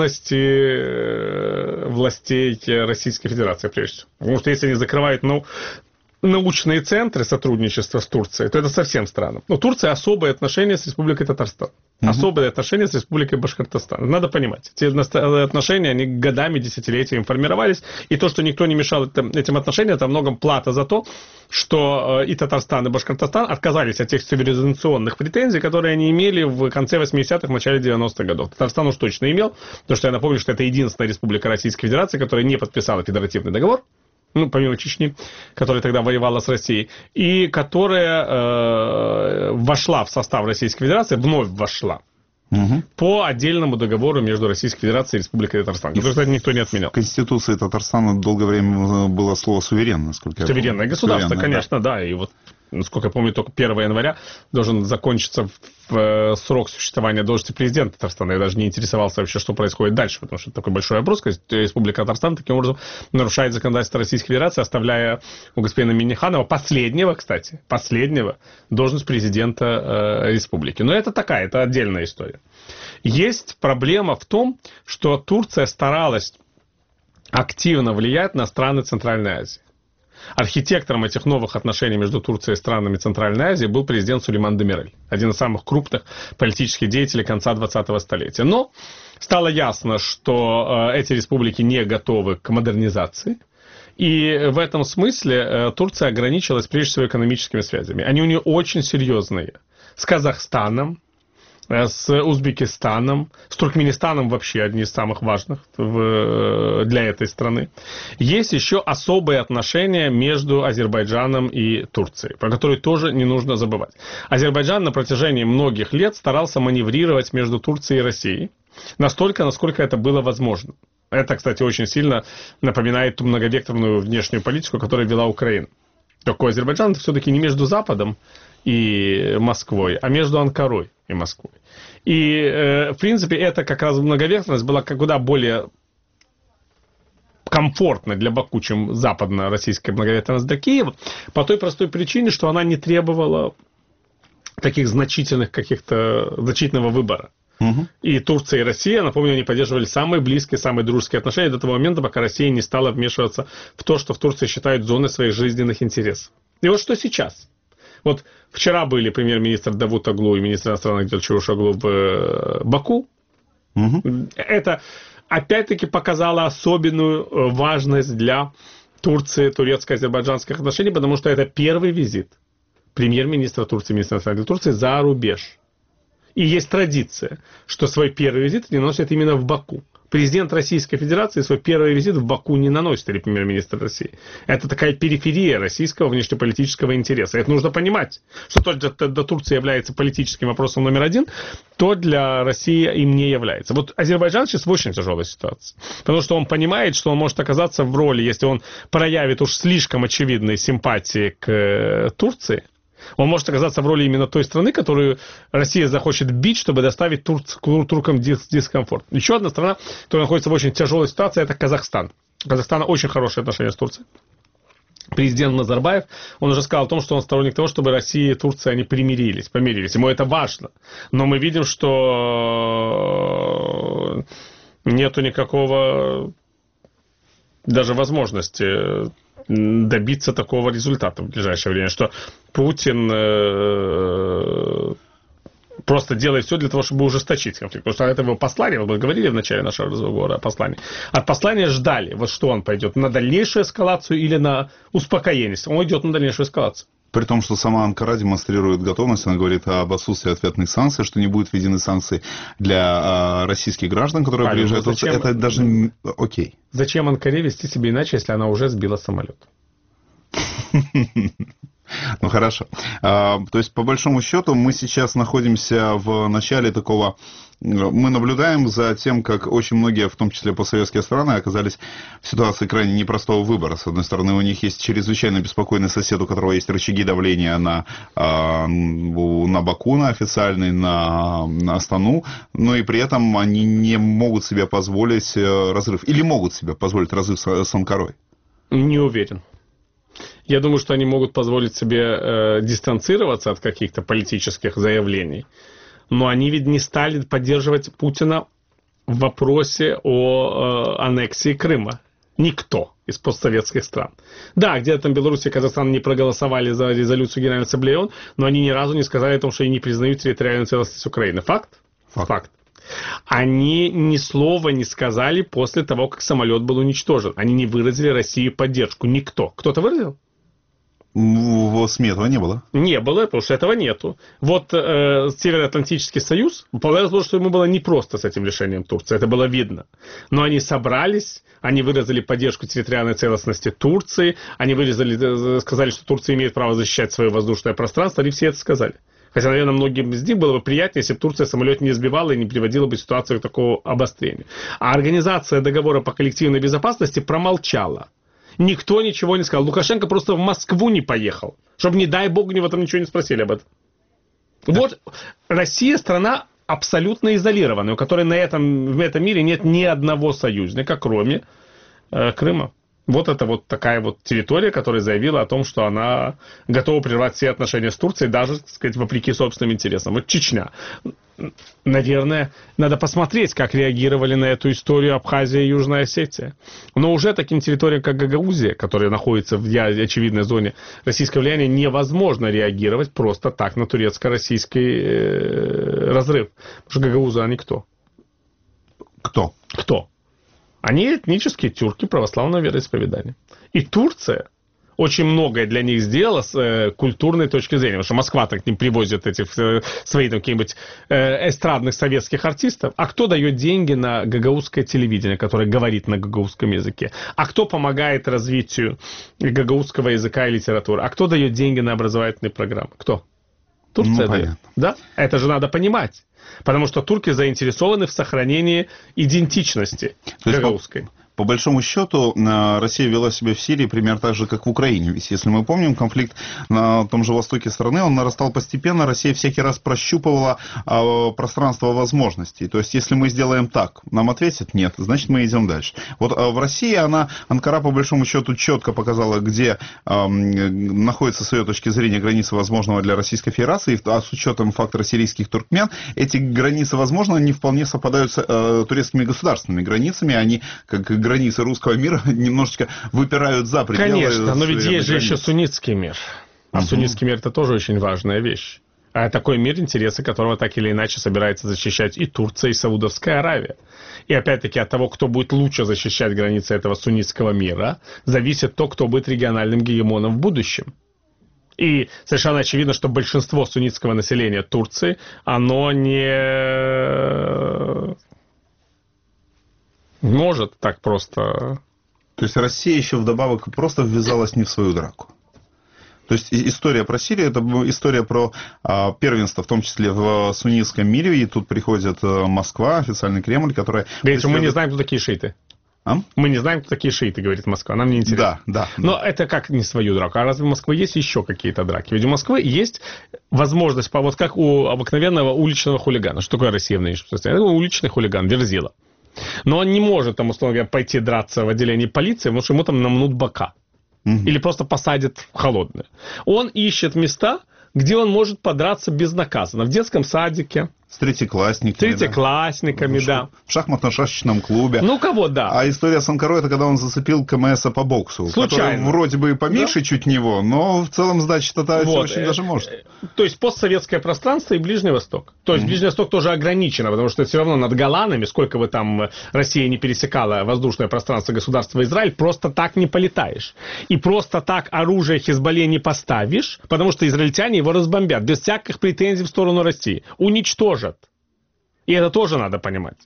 разумности властей Российской Федерации, прежде всего. Потому что если они закрывают, ну, научные центры сотрудничества с Турцией, то это совсем странно. Но Турция особые отношения с Республикой Татарстан. Угу. Особые отношения с Республикой Башкортостан. Надо понимать, эти отношения, они годами, десятилетиями формировались, и то, что никто не мешал этим отношениям, это во многом плата за то, что и Татарстан, и Башкортостан отказались от тех цивилизационных претензий, которые они имели в конце восьмидесятых, в начале девяностых годов. Татарстан уж точно имел, потому что я напомню, что это единственная республика Российской Федерации, которая не подписала федеративный договор, ну, помимо Чечни, которая тогда воевала с Россией, и которая э, вошла в состав Российской Федерации, вновь вошла, угу. по отдельному договору между Российской Федерацией и Республикой Татарстан, который, кстати, никто не отменял.
В Конституции Татарстана долгое время было слово «суверенное».
Суверенное государство, суверенное, конечно, да. да, и вот насколько я помню, только первого января должен закончиться в срок существования должности президента Татарстана. Я даже не интересовался вообще, что происходит дальше, потому что это такой большой вопрос. Республика Татарстан таким образом нарушает законодательство Российской Федерации, оставляя у господина Минниханова, последнего, кстати, последнего, должность президента э, республики. Но это такая, это отдельная история. Есть проблема в том, что Турция старалась активно влиять на страны Центральной Азии. Архитектором этих новых отношений между Турцией и странами Центральной Азии был президент Сулейман Демирель, один из самых крупных политических деятелей конца двадцатого столетия. Но стало ясно, что эти республики не готовы к модернизации. И в этом смысле Турция ограничилась прежде всего экономическими связями. Они у нее очень серьезные. С Казахстаном, с Узбекистаном, с Туркменистаном вообще одни из самых важных в, для этой страны. Есть еще особые отношения между Азербайджаном и Турцией, про которые тоже не нужно забывать. Азербайджан на протяжении многих лет старался маневрировать между Турцией и Россией, настолько, насколько это было возможно. Это, кстати, очень сильно напоминает ту многовекторную внешнюю политику, которую вела Украина. Только Азербайджан это все-таки не между Западом и Москвой, а между Анкарой и Москвой. И, э, в принципе, это как раз многовекторность была куда более комфортна для Баку, чем западно-российская многовекторность для Киева, по той простой причине, что она не требовала таких значительных каких-то, значительного выбора. Угу. И Турция и Россия, напомню, они поддерживали самые близкие, самые дружеские отношения до того момента, пока Россия не стала вмешиваться в то, что в Турции считают зоной своих жизненных интересов. И вот что сейчас. Вот вчера были премьер-министр Давут Оглу и министр иностранных дел Чавушоглу в Баку. Угу. Это опять-таки показало особенную важность для Турции, турецко-азербайджанских отношений, потому что это первый визит премьер-министра Турции, министра иностранных дел Турции за рубеж. И есть традиция, что свой первый визит они наносят именно в Баку. Президент Российской Федерации свой первый визит в Баку не наносит, или премьер-министр России. Это такая периферия российского внешнеполитического интереса. Это нужно понимать, что то для, для Турции является политическим вопросом номер один, то для России им не является. Вот Азербайджан сейчас в очень тяжелой ситуации. Потому что он понимает, что он может оказаться в роли, если он проявит уж слишком очевидные симпатии к Турции, он может оказаться в роли именно той страны, которую Россия захочет бить, чтобы доставить тур, туркам дис, дискомфорт. Еще одна страна, которая находится в очень тяжелой ситуации, это Казахстан. У Казахстана очень хорошие отношения с Турцией. Президент Назарбаев, он уже сказал о том, что он сторонник того, чтобы Россия и Турция, они примирились, помирились. Ему это важно. Но мы видим, что нету никакого даже возможности добиться такого результата в ближайшее время, что Путин э, просто делает все для того, чтобы ужесточить конфликт. Потому что от этого послания, вот мы говорили в начале нашего разговора о послании, от послания ждали, вот что он пойдет, на дальнейшую эскалацию или на успокоение. Он идет на дальнейшую эскалацию.
При том, что сама Анкара демонстрирует готовность, она говорит об отсутствии ответных санкций, что не будут введены санкции для а, российских граждан, которые Павел, приезжают. Зачем, это даже окей.
Зачем Анкаре вести себя иначе, если она уже сбила самолет?
Ну, хорошо. А, то есть, по большому счету, мы сейчас находимся в начале такого... Мы наблюдаем за тем, как очень многие, в том числе постсоветские страны, оказались в ситуации крайне непростого выбора. С одной стороны, у них есть чрезвычайно беспокойный сосед, у которого есть рычаги давления на, на Баку, на официальный, на, на Астану, но и при этом они не могут себе позволить разрыв. Или могут себе позволить разрыв с, с Анкарой?
Не уверен. Я думаю, что они могут позволить себе э, дистанцироваться от каких-то политических заявлений. Но они ведь не стали поддерживать Путина в вопросе о э, аннексии Крыма. Никто из постсоветских стран. Да, где-то там Беларусь и Казахстан не проголосовали за резолюцию Генеральной Ассамблеи ООН, но они ни разу не сказали о том, что они не признают территориальную целостность Украины. Факт?
Факт.
Факт. Они ни слова не сказали после того, как самолет был уничтожен. Они не выразили России поддержку. Никто. Кто-то выразил?
В СМИ этого не было.
Не было, потому что этого нету. Вот э, Североатлантический союз, понравилось, что ему было непросто с этим решением Турции, это было видно. Но они собрались, они выразили поддержку территориальной целостности Турции, они выразили, сказали, что Турция имеет право защищать свое воздушное пространство, они все это сказали. Хотя, наверное, многим из них было бы приятнее, если бы Турция самолет не сбивала и не приводила бы ситуацию к такому обострению. А Организация договора по коллективной безопасности промолчала. Никто ничего не сказал. Лукашенко просто в Москву не поехал. Чтобы, не дай бог, него там ничего не спросили об этом. Да. Вот Россия страна абсолютно изолированная, у которой на этом, в этом мире нет ни одного союзника, кроме э, Крыма. Вот это вот такая вот территория, которая заявила о том, что она готова прервать все отношения с Турцией, даже, так сказать, вопреки собственным интересам. Вот Чечня. Наверное, надо посмотреть, как реагировали на эту историю Абхазия и Южная Осетия. Но уже таким территориям, как Гагаузия, которая находится в очевидной зоне российского влияния, невозможно реагировать просто так на турецко-российский э, разрыв. Потому что Гагаузы, они кто?
Кто?
Кто? Они этнические тюрки православного вероисповедания. И Турция очень многое для них сделала с э, культурной точки зрения. Потому что Москва так к ним привозит этих э, своих там, каких-нибудь э, эстрадных советских артистов. А кто дает деньги на гагаузское телевидение, которое говорит на гагаузском языке? А кто помогает развитию гагаузского языка и литературы? А кто дает деньги на образовательные программы? Кто? Турция
ну,
дает. Да? Это же надо понимать. Потому что турки заинтересованы в сохранении идентичности гагаузской.
По большому счету, Россия вела себя в Сирии примерно так же, как в Украине. Ведь, если мы помним, конфликт на том же востоке страны, он нарастал постепенно. Россия всякий раз прощупывала а, пространство возможностей. То есть, если мы сделаем так, нам ответят нет, значит, мы идем дальше. Вот а в России она, Анкара, по большому счету, четко показала, где а, находится, с ее точки зрения, границы возможного для Российской Федерации. А с учетом фактора сирийских туркмен, эти границы, возможно, не вполне совпадают с а, турецкими государственными границами. Они, как границы русского мира немножечко выпирают за пределы.
Конечно, но ведь есть же еще суннитский мир. А угу. Суннитский мир — это тоже очень важная вещь. А такой мир, интересы которого так или иначе собирается защищать и Турция, и Саудовская Аравия. И опять-таки от того, кто будет лучше защищать границы этого суннитского мира, зависит то, кто будет региональным гегемоном в будущем. И совершенно очевидно, что большинство суннитского населения Турции, оно не... может так просто...
То есть Россия еще вдобавок просто ввязалась не в свою драку. То есть история про Сирию, это история про а, первенство, в том числе в суннитском мире, и тут приходит Москва, официальный Кремль, которая...
Говорит, мы не знаем, кто такие шииты.
А?
Мы не знаем, кто такие шииты, говорит Москва, нам не интересно.
Да, да.
Но
да.
это как не свою драку? А разве у Москвы есть еще какие-то драки? Ведь у Москвы есть возможность, вот как у обыкновенного уличного хулигана. Что такое Россия в нынешнем состоянии? Это уличный хулиган, верзила. Но он не может, там, условно говоря, пойти драться в отделении полиции, потому что ему там намнут бока. Угу. Или просто посадят в холодное. Он ищет места, где он может подраться безнаказанно. В детском садике.
С третьеклассниками.
С третьеклассниками, да.
да. В шахматно-шашечном клубе.
Ну, кого, да.
А история с Анкарой — это когда он зацепил КМСа по боксу.
Случайно.
Который вроде бы поменьше, да? Чуть него, но в целом сдать что-то
вот.
очень даже может.
То есть постсоветское пространство и Ближний Восток. То есть mm-hmm. Ближний Восток тоже ограничено, потому что все равно над Голанами, сколько бы там Россия не пересекала воздушное пространство государства Израиль, просто так не полетаешь. И просто так оружие Хизбалле не поставишь, потому что израильтяне его разбомбят, без всяких претензий в сторону России. Уничтожат. И это тоже надо понимать.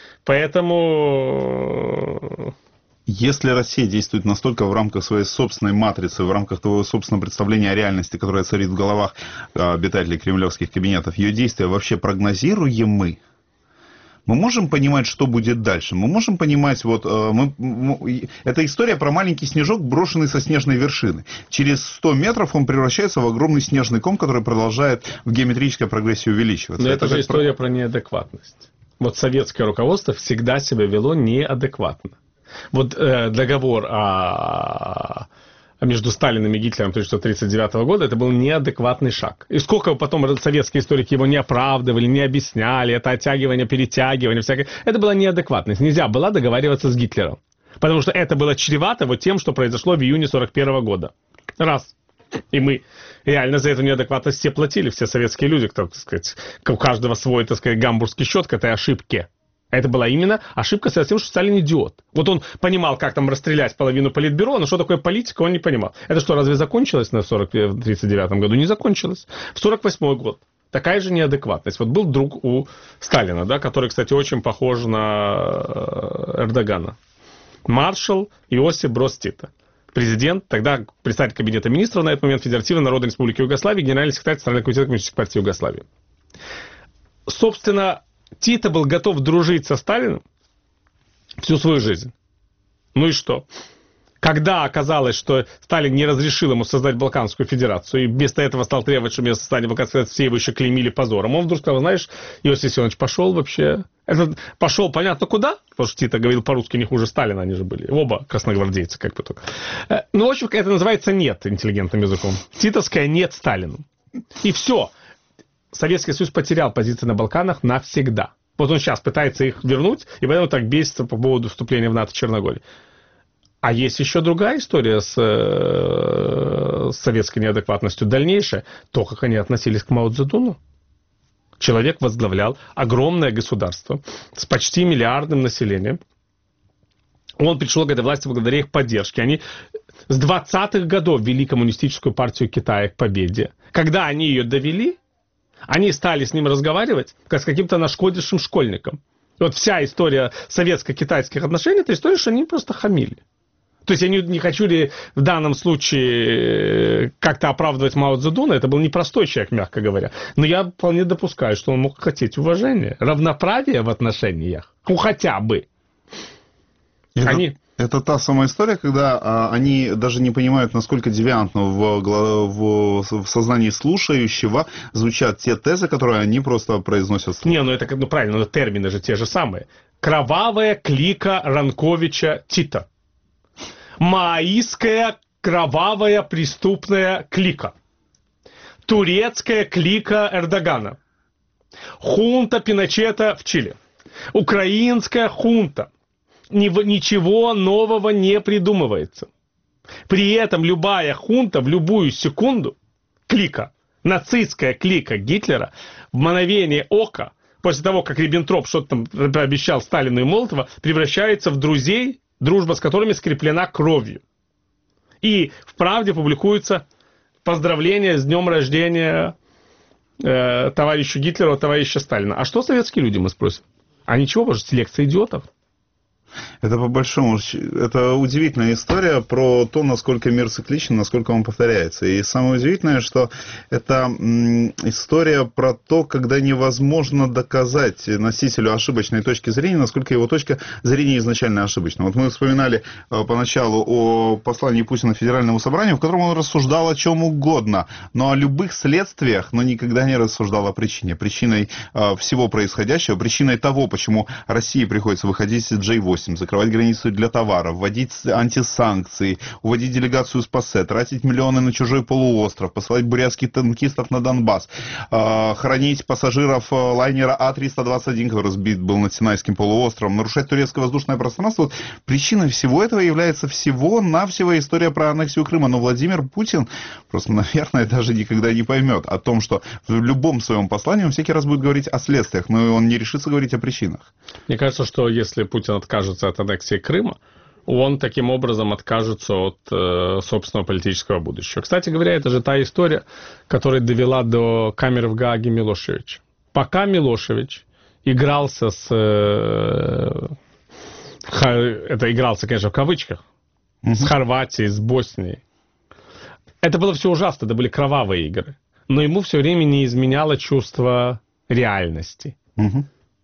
Поэтому...
Если Россия действует настолько в рамках своей собственной матрицы, в рамках того собственного представления о реальности, которая царит в головах обитателей кремлевских кабинетов, ее действия вообще прогнозируемы, мы можем понимать, что будет дальше. Мы можем понимать, вот, мы, мы, это история про маленький снежок, брошенный со снежной вершины. Через сто метров он превращается в огромный снежный ком, который продолжает в геометрической прогрессии увеличиваться.
Но это, это же история
про...
про неадекватность. Вот советское руководство всегда себя вело неадекватно. Вот э, договор о... между Сталиным и Гитлером тысяча девятьсот тридцать девятого года, это был неадекватный шаг. И сколько потом советские историки его не оправдывали, не объясняли, это оттягивание, перетягивание, всякое. Это была неадекватность. Нельзя было договариваться с Гитлером. Потому что это было чревато вот тем, что произошло в июне сорок первого года. Раз. И мы реально за эту неадекватность все платили, все советские люди, кто, так сказать, у каждого свой, так сказать, гамбургский счет к этой ошибке. Это была именно ошибка, связанная с тем, что Сталин идиот. Вот он понимал, как там расстрелять половину политбюро, но что такое политика, он не понимал. Это что, разве закончилось на сорок тридцать девятом году? Не закончилось. В сорок восьмой год такая же неадекватность. Вот был друг у Сталина, да, который, кстати, очень похож на Эрдогана. Маршал Иосиф Броз Тито. Президент, тогда председатель Кабинета министров на этот момент Федеративной Народной Республики Югославии, генеральный секретарь Центрального комитета Коммунистической партии Югославии. Собственно, Тито был готов дружить со Сталиным всю свою жизнь. Ну и что? Когда оказалось, что Сталин не разрешил ему создать Балканскую Федерацию, и вместо этого стал требовать, чтобы вместо создания Балканской Федерации все его еще клеймили позором, он вдруг сказал, знаешь, Иосиф Виссарионович пошел вообще... Это пошел понятно куда, потому что Тито говорил по-русски не хуже Сталина, они же были. Оба красногвардейцы, как бы только. Ну, в общем, это называется «нет» интеллигентным языком. Титовская «нет» Сталину. И все. Советский Союз потерял позиции на Балканах навсегда. Вот он сейчас пытается их вернуть, и поэтому так бесится по поводу вступления в НАТО Черногории. А есть еще другая история с, с советской неадекватностью дальнейшая. То, как они относились к Мао Цзэдуну. Человек возглавлял огромное государство с почти миллиардным населением. Он пришел к этой власти благодаря их поддержке. Они с двадцатых годов вели коммунистическую партию Китая к победе. Когда они ее довели, они стали с ним разговаривать, как с каким-то нашкодившим школьником. И вот вся история советско-китайских отношений, это история, что они просто хамили. То есть я не, не хочу ли в данном случае как-то оправдывать Мао Цзэдуна, это был непростой человек, мягко говоря. Но я вполне допускаю, что он мог хотеть уважения, равноправия в отношениях. Ну, хотя бы.
Это,
они...
это та самая история, когда а, они даже не понимают, насколько девиантно в, в, в сознании слушающего звучат те тезы, которые они просто произносят.
Не, ну это ну, правильно, но термины же те же самые. Кровавая клика Ранковича Тита. Маоистская кровавая преступная клика. Турецкая клика Эрдогана. Хунта Пиночета в Чили. Украинская хунта. Ничего нового не придумывается. При этом любая хунта в любую секунду, клика, нацистская клика Гитлера, в мгновение ока, после того, как Риббентроп что-то там пообещал Сталину и Молотова, превращается в друзей, дружба с которыми скреплена кровью. И в «Правде» публикуются поздравления с днем рождения э, товарищу Гитлеру, товарища Сталина. А что советские люди, мы спросим? А ничего, может, селекция идиотов.
Это по большому это удивительная история про то, насколько мир цикличен, насколько он повторяется. И самое удивительное, что это история про то, когда невозможно доказать носителю ошибочной точки зрения, насколько его точка зрения изначально ошибочна. Вот мы вспоминали поначалу о послании Путина Федеральному собранию, в котором он рассуждал о чем угодно, но о любых следствиях, но никогда не рассуждал о причине. Причиной всего происходящего, причиной того, почему России приходится выходить из джей восемь, закрывать границу для товаров, вводить антисанкции, уводить делегацию с ПАСЕ, тратить миллионы на чужой полуостров, посылать бурятских танкистов на Донбасс, э, хранить пассажиров лайнера А триста двадцать один, который сбит был над Синайским полуостровом, нарушать турецкое воздушное пространство. Вот причиной всего этого является всего-навсего история про аннексию Крыма. Но Владимир Путин просто, наверное, даже никогда не поймет о том, что в любом своем послании он всякий раз будет говорить о следствиях, но он не решится говорить о причинах.
Мне кажется, что если Путин откажется от аннексии Крыма, он таким образом откажется от э, собственного политического будущего. Кстати говоря, это же та история, которая довела до камеры в Гааге Милошевича. Пока Милошевич игрался с... Э, ха, это игрался, конечно, в кавычках, mm-hmm. с Хорватией, с Боснией. Это было все ужасно, это были кровавые игры. Но ему все время не изменяло чувство реальности. Mm-hmm.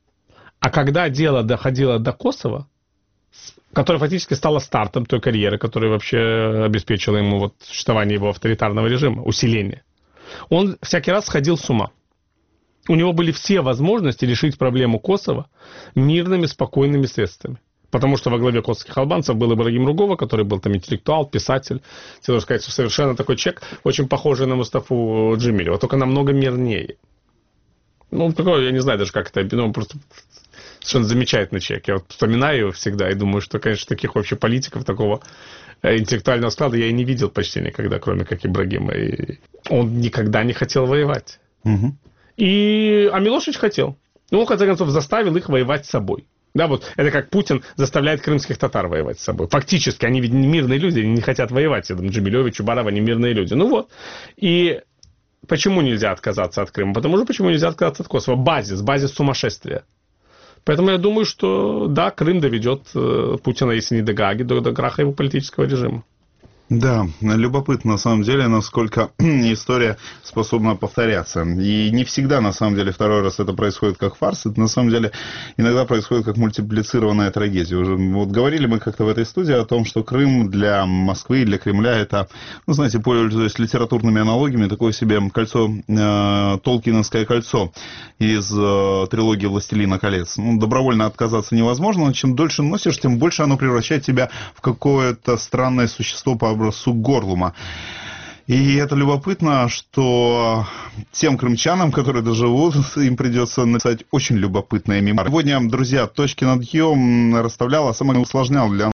А когда дело доходило до Косово, которая фактически стала стартом той карьеры, которая вообще обеспечила ему вот существование его авторитарного режима, усиление. Он всякий раз сходил с ума. У него были все возможности решить проблему Косово мирными, спокойными средствами. Потому что во главе косовских албанцев был Ибрагим Ругова, который был там интеллектуал, писатель. Хотел сказать, что совершенно такой человек, очень похожий на Мустафу Джемилева, только намного мирнее. Ну, такой, я не знаю даже, как это, ну, просто... Совершенно замечательный человек. Я вот вспоминаю его всегда и думаю, что, конечно, таких вообще политиков, такого интеллектуального склада я и не видел почти никогда, кроме как Ибрагима. И он никогда не хотел воевать. Угу. И... А Милошевич хотел. Ну, он, в конце концов, заставил их воевать с собой. Да, вот это как Путин заставляет крымских татар воевать с собой. Фактически, они ведь не мирные люди, они не хотят воевать. Я думаю, Джемилевич, Чубаров, они мирные люди. Ну вот. И почему нельзя отказаться от Крыма? Потому что почему нельзя отказаться от Косово? Базис, базис сумасшествия. Поэтому я думаю, что да, Крым доведет э, Путина, если не до Гааги, до, до краха его политического режима.
Да, любопытно на самом деле, насколько история способна повторяться. И не всегда, на самом деле, второй раз это происходит как фарс, это на самом деле иногда происходит как мультиплицированная трагедия. Уже вот говорили мы как-то в этой студии о том, что Крым для Москвы, для Кремля это, ну, знаете, пользуясь литературными аналогиями, такое себе кольцо, э, Толкиновское кольцо из э, трилогии «Властелина колец». Ну, добровольно отказаться невозможно, но чем дольше носишь, тем больше оно превращает тебя в какое-то странное существо по образцу Горлума. И это любопытно, что тем крымчанам, которые доживут, им придется написать очень любопытные мемуары. Сегодня, друзья, точки над «ё» расставлял, а самое усложнял для